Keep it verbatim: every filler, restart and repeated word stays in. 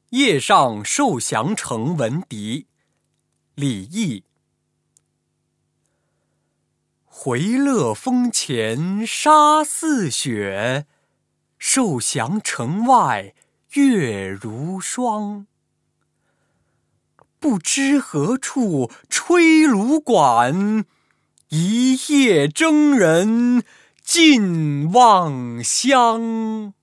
夜上受降城闻笛，李益。回乐峰前沙似雪，受降城外月如霜。不知何处吹芦管，一夜征人尽望乡。